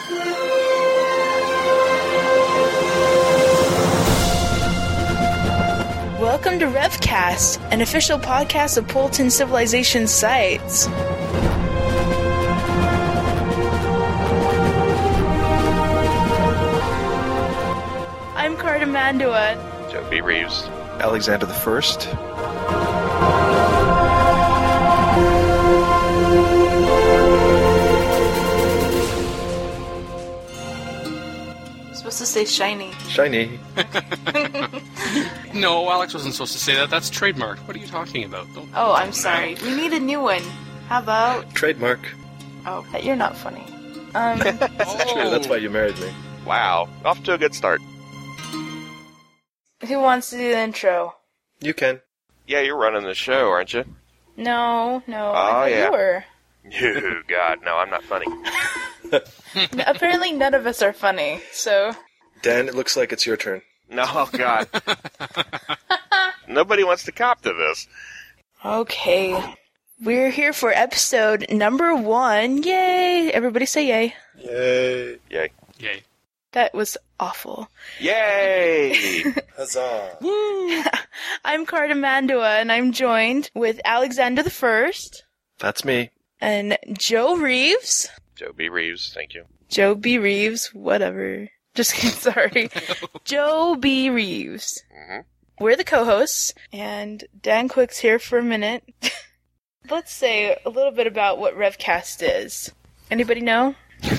Welcome to RevCast, an official podcast of Polton Civilization sites. I'm Carter Mandua. Joe B. Reeves. Alexander the First. Supposed to say shiny. Shiny. No, Alex wasn't supposed to say that. That's trademark. What are you talking about? Oh, I'm sorry. We need a new one. How about... Trademark. Oh, you're not funny. That's true. That's why you married me. Wow. Off to a good start. Who wants to do the intro? You can. Yeah, you're running the show, aren't you? No. I thought yeah. you were. You, God, no, I'm not funny. Apparently none of us are funny, so... Dan, it looks like it's your turn. No, God. Nobody wants to cop to this. Okay. We're here for episode number 1. Yay! Everybody say yay. Yay. Yay. Yay. That was awful. Yay! Huzzah. Woo! I'm Carter Mandua, and I'm joined with Alexander the First That's me. and Joe Reeves. Joe B. Reeves, thank you. Joe B. Reeves, whatever. Just kidding, sorry. Joe B. Reeves. Mm-hmm. We're the co-hosts, and Dan Quick's here for a minute. Let's say a little bit about what RevCast is. Anybody know?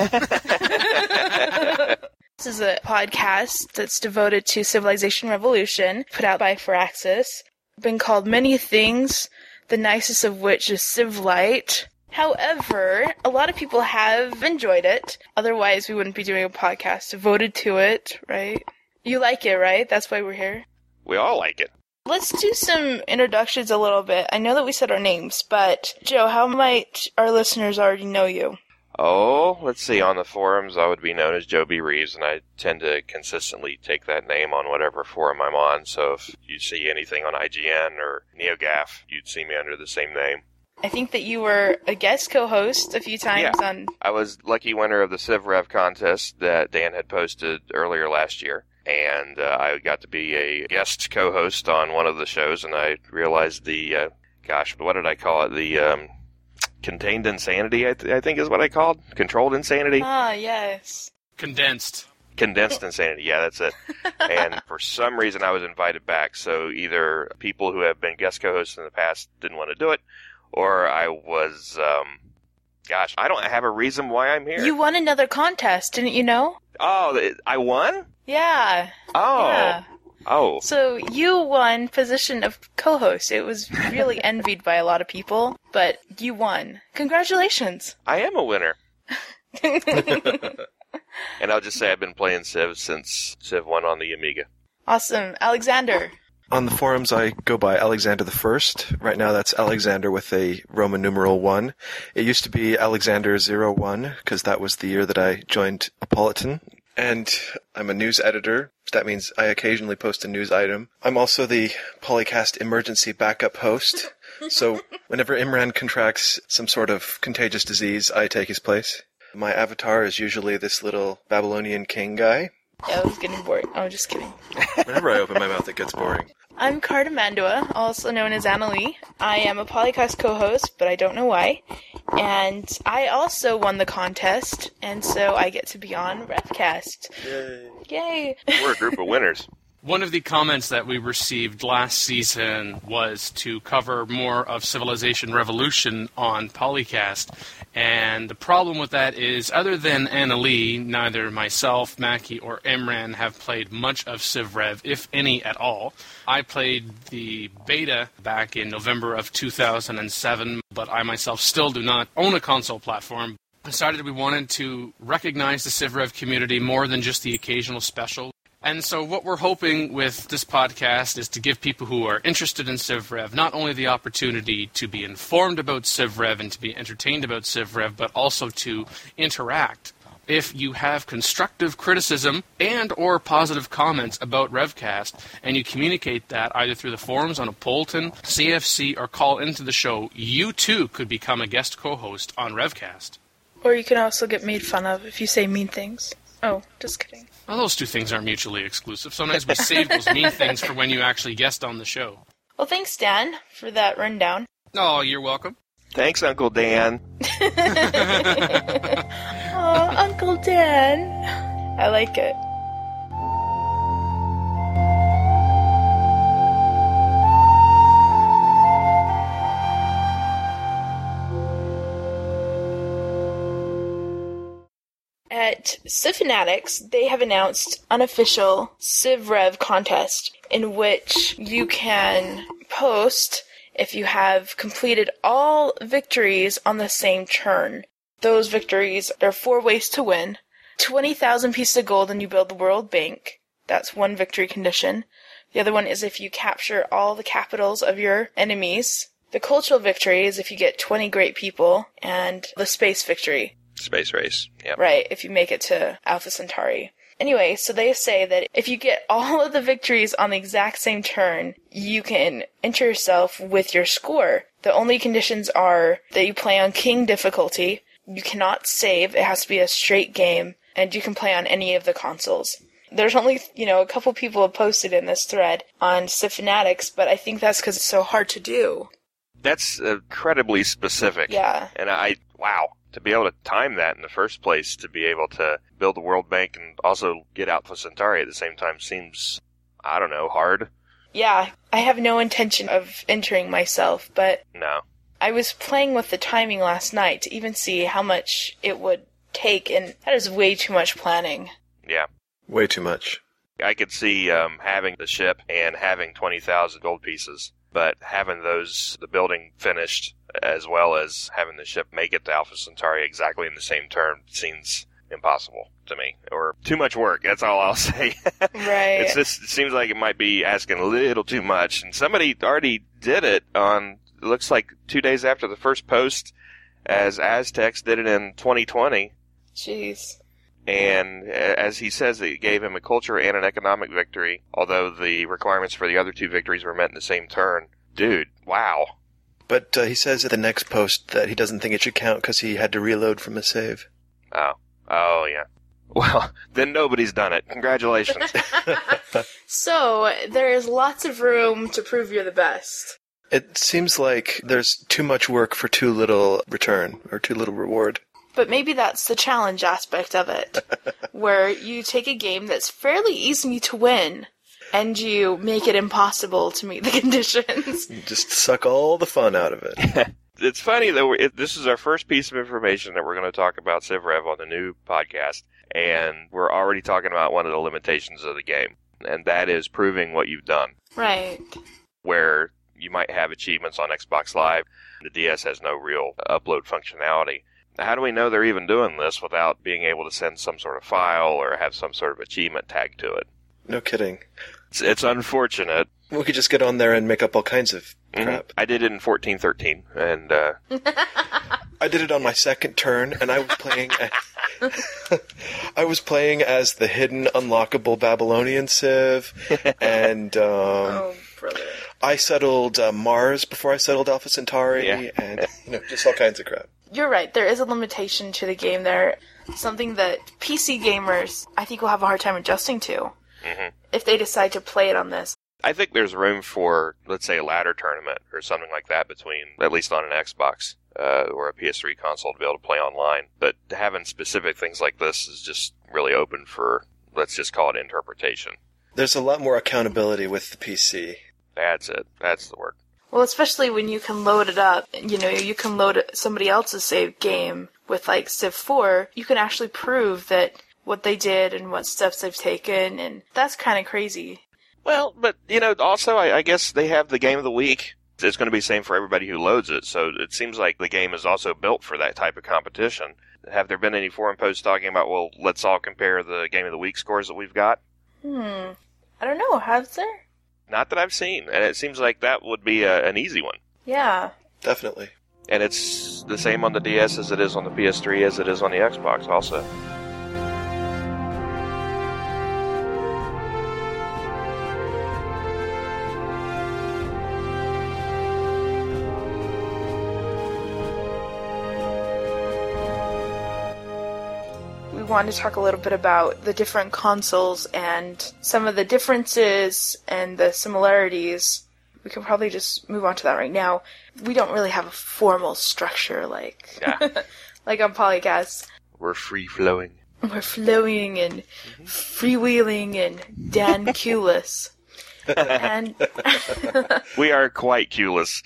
This is a podcast that's devoted to Civilization Revolution, put out by Firaxis. Been called many things, the nicest of which is Civlite. However, a lot of people have enjoyed it. Otherwise, we wouldn't be doing a podcast devoted to it, right? You like it, right? That's why we're here. We all like it. Let's do some introductions a little bit. I know that we said our names, but Joe, how might our listeners already know you? Oh, let's see. On the forums, I would be known as Joe B. Reeves, and I tend to consistently take that name on whatever forum I'm on. So if you see anything on IGN or NeoGAF, you'd see me under the same name. I think that you were a guest co-host a few times on... I was lucky winner of the CivRev contest that Dan had posted earlier last year. And I got to be a guest co-host on one of the shows, and I realized the, what did I call it? The contained insanity, I think is what I called. Controlled insanity. Ah, yes. Condensed insanity, yeah, that's it. And for some reason I was invited back, so either people who have been guest co-hosts in the past didn't want to do it, or I was, I don't have a reason why I'm here. You won another contest, didn't you know? Oh, I won? Yeah. Oh. Yeah. Oh. So you won position of co-host. It was really envied by a lot of people, but you won. Congratulations. I am a winner. And I'll just say I've been playing Civ since Civ 1 on the Amiga. Awesome. Alexander. On the forums, I go by Alexander the First. Right now, that's Alexander with a Roman numeral 1. It used to be Alexander 01, because that was the year that I joined Apolitan. And I'm a news editor. That means I occasionally post a news item. I'm also the Polycast emergency backup host. So whenever Imran contracts some sort of contagious disease, I take his place. My avatar is usually this little Babylonian king guy. Yeah, I was getting bored. Oh, just kidding. Whenever I open my mouth, it gets boring. I'm Carter Mandua, also known as Annalie. I am a Polycast co-host, but I don't know why. And I also won the contest, and so I get to be on RevCast. Yay! We're a group of winners. One of the comments that we received last season was to cover more of Civilization Revolution on Polycast. And the problem with that is, other than Annalie, neither myself, Mackie, or Imran have played much of CivRev, if any at all. I played the beta back in November of 2007, but I myself still do not own a console platform. Decided we wanted to recognize the CivRev community more than just the occasional special. And so what we're hoping with this podcast is to give people who are interested in CivRev not only the opportunity to be informed about CivRev and to be entertained about CivRev, but also to interact. If you have constructive criticism and or positive comments about RevCast, and you communicate that either through the forums on Apolitan, CFC, or call into the show, you too could become a guest co-host on RevCast. Or you can also get made fun of if you say mean things. Oh, just kidding. Well, those two things aren't mutually exclusive. Sometimes we save those mean things for when you actually guest on the show. Well, thanks, Dan, for that rundown. Oh, you're welcome. Thanks, Uncle Dan. Oh, Uncle Dan. I like it. At Civ Fanatics, they have announced unofficial Civ Rev contest in which you can post if you have completed all victories on the same turn. Those victories, there are 4 ways to win. 20,000 pieces of gold and you build the World Bank. That's one victory condition. The other one is if you capture all the capitals of your enemies. The cultural victory is if you get 20 great people. And the space victory. Space race, yeah. Right, if you make it to Alpha Centauri. Anyway, so they say that if you get all of the victories on the exact same turn, you can enter yourself with your score. The only conditions are that you play on King difficulty, you cannot save, it has to be a straight game, and you can play on any of the consoles. There's only, a couple people have posted in this thread on Civ Fanatics, but I think that's because it's so hard to do. That's incredibly specific. Yeah. And wow. To be able to time that in the first place, to be able to build the World Bank and also get Alpha Centauri at the same time seems, I don't know, hard. Yeah, I have no intention of entering myself, but No. I was playing with the timing last night to even see how much it would take, and that is way too much planning. Yeah. Way too much. I could see having the ship and having 20,000 gold pieces, but having the building finished as well as having the ship make it to Alpha Centauri exactly in the same turn seems impossible to me. Or too much work, that's all I'll say. Right. It seems like it might be asking a little too much. And somebody already did it it looks like 2 days after the first post, as Aztecs did it in 2020. Jeez. And as he says, it gave him a culture and an economic victory, although the requirements for the other 2 victories were met in the same turn. Dude, wow. But he says at the next post that he doesn't think it should count because he had to reload from a save. Oh, yeah. Well, then nobody's done it. Congratulations. So, there is lots of room to prove you're the best. It seems like there's too much work for too little return, or too little reward. But maybe that's the challenge aspect of it, where you take a game that's fairly easy to win, and you make it impossible to meet the conditions. Just suck all the fun out of it. It's funny, though, this is our first piece of information that we're going to talk about Civ Rev on the new podcast, and we're already talking about one of the limitations of the game, and that is proving what you've done. Right. Where you might have achievements on Xbox Live, the DS has no real upload functionality. How do we know they're even doing this without being able to send some sort of file or have some sort of achievement tag to it? No kidding. It's unfortunate. We could just get on there and make up all kinds of crap. I did it in 1413, and I did it on my second turn, and I was playing. I was playing as the hidden, unlockable Babylonian Civ, and Oh, brother. I settled Mars before I settled Alpha Centauri, and just all kinds of crap. You're right, there is a limitation to the game there. Something that PC gamers, I think, will have a hard time adjusting to if they decide to play it on this. I think there's room for, let's say, a ladder tournament or something like that between, at least on an Xbox or a PS3 console, to be able to play online. But having specific things like this is just really open for, let's just call it interpretation. There's a lot more accountability with the PC. That's it. That's the word. Well, especially when you can load it up, you can load somebody else's saved game with, like, Civ 4, you can actually prove that what they did and what steps they've taken, and that's kind of crazy. Well, but, also, I guess they have the Game of the Week. It's going to be the same for everybody who loads it, so it seems like the game is also built for that type of competition. Have there been any forum posts talking about, well, let's all compare the Game of the Week scores that we've got? I don't know, has there? Not that I've seen, and it seems like that would be an easy one. Yeah. Definitely. And it's the same on the DS as it is on the PS3 as it is on the Xbox also. we wanted to talk a little bit about the different consoles and some of the differences and the similarities. We could probably just move on to that right now. We don't really have a formal structure like like on Polycast. We're free-flowing. We're flowing and freewheeling and Dan-culous. And we are quite culous.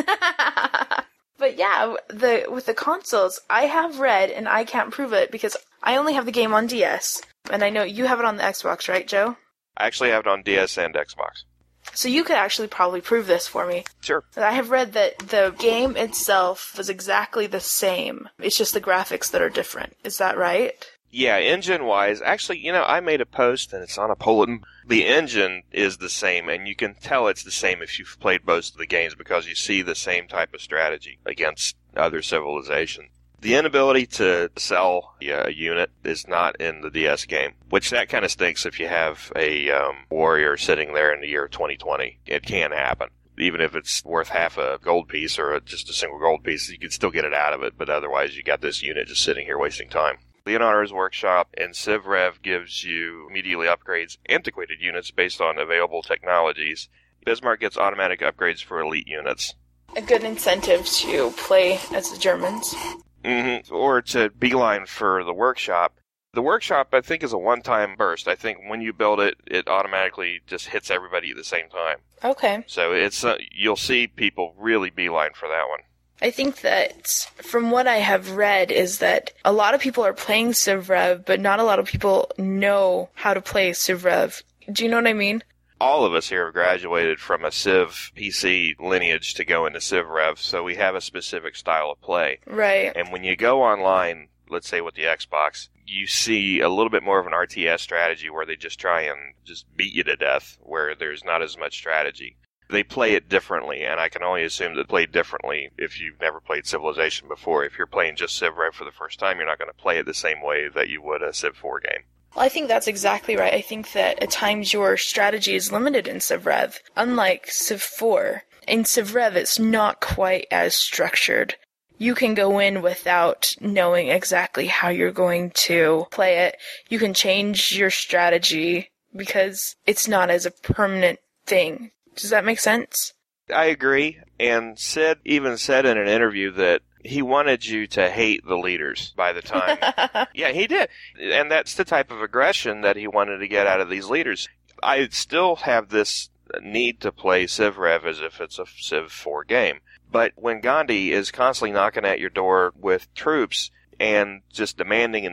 But yeah, with the consoles, I have read, and I can't prove it because I only have the game on DS. And I know you have it on the Xbox, right, Joe? I actually have it on DS and Xbox. So you could actually probably prove this for me. Sure. I have read that the game itself was exactly the same. It's just the graphics that are different. Is that right? Yeah, engine-wise, actually, I made a post, and it's on a bulletin. The engine is the same, and you can tell it's the same if you've played most of the games because you see the same type of strategy against other civilizations. The inability to sell a unit is not in the DS game, which that kind of stinks if you have a warrior sitting there in the year 2020. It can happen. Even if it's worth half a gold piece or just a single gold piece, you can still get it out of it, but otherwise you got this unit just sitting here wasting time. Leonardo's Workshop and CivRev gives you immediately upgrades antiquated units based on available technologies. Bismarck gets automatic upgrades for elite units. A good incentive to play as the Germans. Mm-hmm. Or to beeline for the Workshop. The Workshop, I think, is a one-time burst. I think when you build it, it automatically just hits everybody at the same time. Okay. So it's you'll see people really beeline for that one. I think that from what I have read is that a lot of people are playing CivRev, but not a lot of people know how to play CivRev. Do you know what I mean? All of us here have graduated from a Civ PC lineage to go into CivRev, so we have a specific style of play. Right. And when you go online, let's say with the Xbox, you see a little bit more of an RTS strategy where they just try and just beat you to death, where there's not as much strategy. They play it differently, and I can only assume that they play differently if you've never played Civilization before. If you're playing just CivRev for the first time, you're not going to play it the same way that you would a Civ 4 game. Well, I think that's exactly right. I think that at times your strategy is limited in CivRev, unlike Civ 4. In CivRev, it's not quite as structured. You can go in without knowing exactly how you're going to play it. You can change your strategy because it's not as a permanent thing. Does that make sense? I agree. And Sid even said in an interview that he wanted you to hate the leaders by the time. Yeah, he did. And that's the type of aggression that he wanted to get out of these leaders. I still have this need to play CivRev as if it's a Civ 4 game. But when Gandhi is constantly knocking at your door with troops and just demanding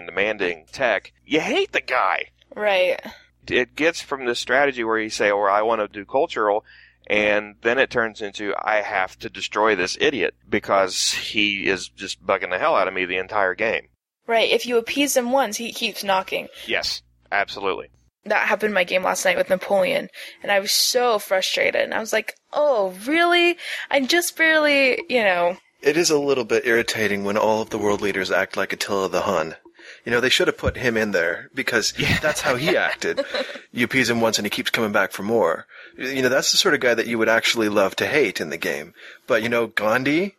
tech, you hate the guy. Right. It gets from this strategy where you say, I want to do cultural, and then it turns into, I have to destroy this idiot because he is just bugging the hell out of me the entire game. Right. If you appease him once, he keeps knocking. Yes, absolutely. That happened in my game last night with Napoleon, and I was so frustrated. And I was like, oh, really? I just barely, It is a little bit irritating when all of the world leaders act like Attila the Hun. They should have put him in there because that's how he acted. You appease him once and he keeps coming back for more. That's the sort of guy that you would actually love to hate in the game. But, Gandhi,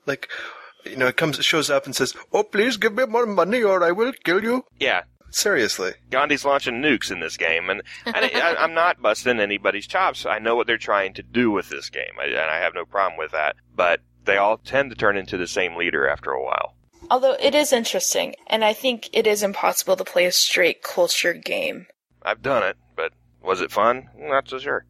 shows up and says, oh, please give me more money or I will kill you. Yeah. Seriously. Gandhi's launching nukes in this game, and I'm not busting anybody's chops. I know what they're trying to do with this game, and I have no problem with that. But they all tend to turn into the same leader after a while. Although it is interesting, and I think it is impossible to play a straight culture game. I've done it, but was it fun? Not so sure.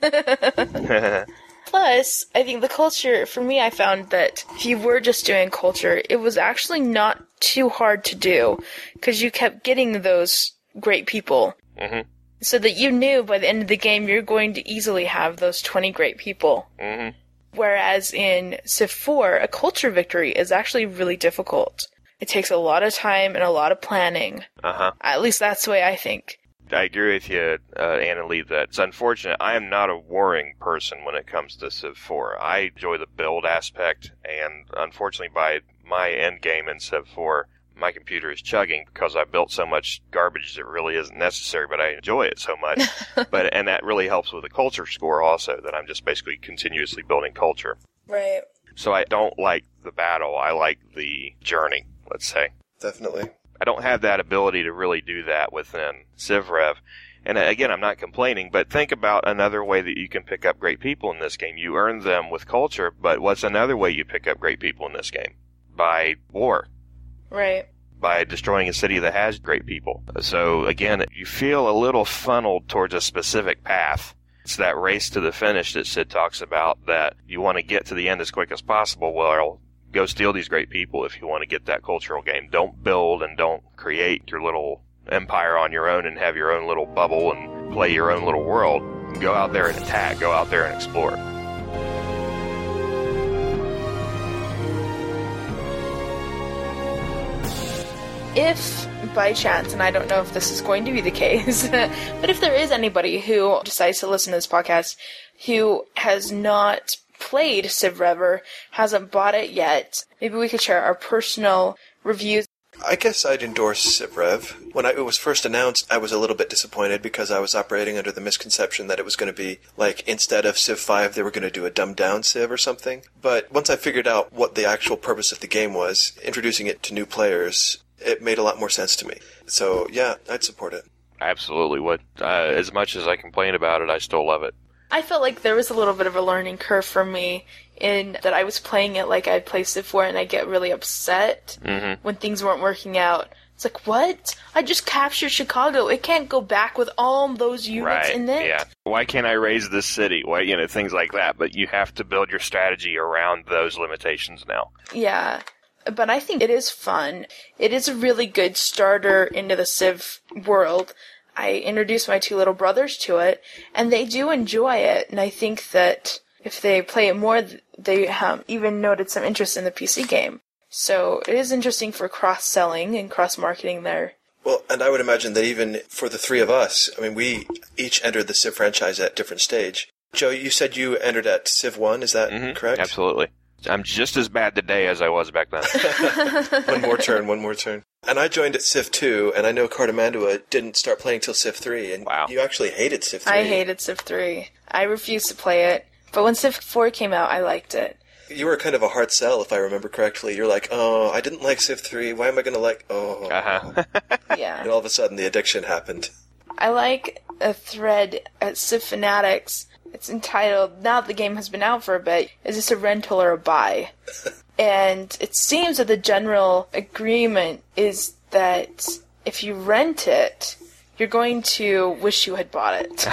Plus, I think the culture, for me, I found that if you were just doing culture, it was actually not too hard to do, because you kept getting those great people. Mm-hmm. So that you knew by the end of the game you're going to easily have those 20 great people. Mm-hmm. Whereas in Civ 4, a culture victory is actually really difficult. It takes a lot of time and a lot of planning. Uh-huh. At least that's the way I think. I agree with you, Anna Lee, that it's unfortunate. I am not a warring person when it comes to Civ 4. I enjoy the build aspect, and unfortunately by my end game in Civ 4, my computer is chugging because I built so much garbage that really isn't necessary, but I enjoy it so much. And that really helps with the culture score also, that I'm just basically continuously building culture. Right. So I don't like the battle. I like the journey, let's say. Definitely. I don't have that ability to really do that within CivRev. And again, I'm not complaining, but think about another way that you can pick up great people in this game. You earn them with culture, but what's another way you pick up great people in this game? By war. Right. By destroying a city that has great people. So again, you feel a little funneled towards a specific path. It's that race to the finish that Sid talks about, that you want to get to the end as quick as possible. Well, go steal these great people if you want to get that cultural game. Don't build and don't create your little empire on your own and have your own little bubble and play your own little world. Go out there and attack. Go out there and explore. If by chance, and I don't know if this is going to be the case, but if there is anybody who decides to listen to this podcast who has not played CivRev or hasn't bought it yet, maybe we could share our personal reviews. I guess I'd endorse CivRev. When it was first announced, I was a little bit disappointed because I was operating under the misconception that it was going to be like, instead of Civ 5, they were going to do a dumbed-down Civ or something. But once I figured out what the actual purpose of the game was, introducing it to new players, it made a lot more sense to me. So, yeah, I'd support it. I absolutely would. As much as I complain about it, I still love it. I felt like there was a little bit of a learning curve for me in that I was playing it like I'd played Civ 4, and I get really upset when things weren't working out. It's like, what? I just captured Chicago. It can't go back with all those units in it. Yeah. Why can't I raise this city? Why, things like that. But you have to build your strategy around those limitations now. Yeah. But I think it is fun. It is a really good starter into the Civ world. I introduced my two little brothers to it, and they do enjoy it. And I think that if they play it more, they even noted some interest in the PC game. So it is interesting for cross-selling and cross-marketing there. Well, and I would imagine that even for the three of us, I mean, we each entered the Civ franchise at different stage. Joe, you said you entered at Civ 1, is that correct? Absolutely. I'm just as bad today as I was back then. One more turn. And I joined at Civ 2, and I know Cardamandua didn't start playing till Civ 3, and you actually hated Civ 3. I hated Civ 3. I refused to play it, but when Civ 4 came out, I liked it. You were kind of a hard sell, if I remember correctly. You're like, oh, I didn't like Civ 3, why am I going to like, Yeah. And all of a sudden, the addiction happened. I like a thread at Civ Fanatics. It's entitled, now that the game has been out for a bit, is this a rental or a buy? And it seems that the general agreement is that if you rent it, you're going to wish you had bought it.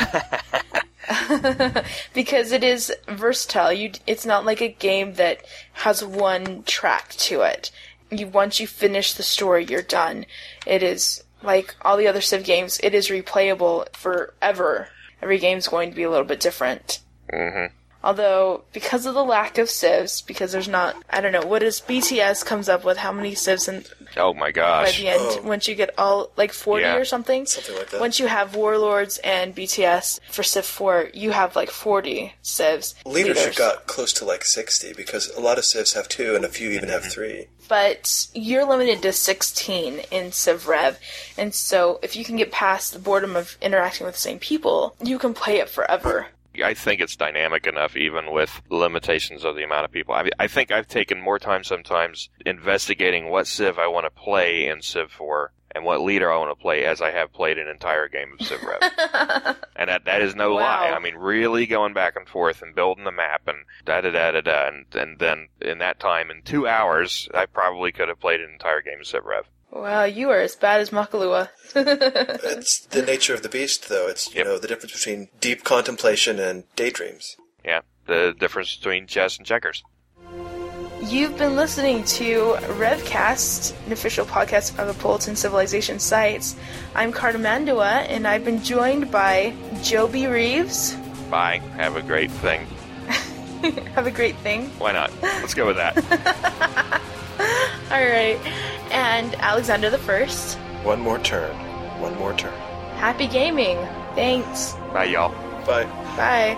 Because it is versatile. It's not like a game that has one track to it. Once you finish the story, you're done. It is, like all the other Civ games, it is replayable forever. Every game's going to be a little bit different. Although, because of the lack of civs, because there's not, I don't know, what is BTS comes up with, how many civs in, oh my gosh. by the end, once you get all, like 40 or something? Something like that. Once you have Warlords and BTS for Civ 4, you have like 40 civs. Leadership got close to like 60, because a lot of civs have 2 and a few even have 3. But you're limited to 16 in CivRev, and so if you can get past the boredom of interacting with the same people, you can play it forever. I think it's dynamic enough, even with limitations of the amount of people. I think I've taken more time sometimes investigating what Civ I want to play in Civ 4 and what leader I want to play as I have played an entire game of CivRev. And that is no lie. I mean, really going back and forth and building the map and da-da-da-da-da. And then in that time, in 2 hours, I probably could have played an entire game of CivRev. Wow, you are as bad as Makalua. It's the nature of the beast, though. It's, you know, the difference between deep contemplation and daydreams. Yeah, the difference between chess and checkers. You've been listening to Revcast, an official podcast of the Politan Civilization sites. I'm Cardamandua, and I've been joined by Joby Reeves. Bye. Have a great thing. Have a great thing? Why not? Let's go with that. Alright. And Alexander the First. One more turn. Happy gaming. Thanks. Bye, y'all. Bye. Bye.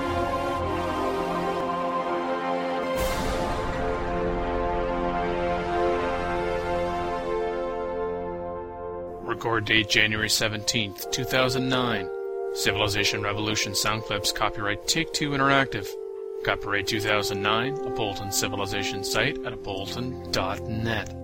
Record date January 17th, 2009. Civilization Revolution sound clips, copyright Take-Two Interactive. Copyright 2009, a Politan Civilization site at apolitan.net.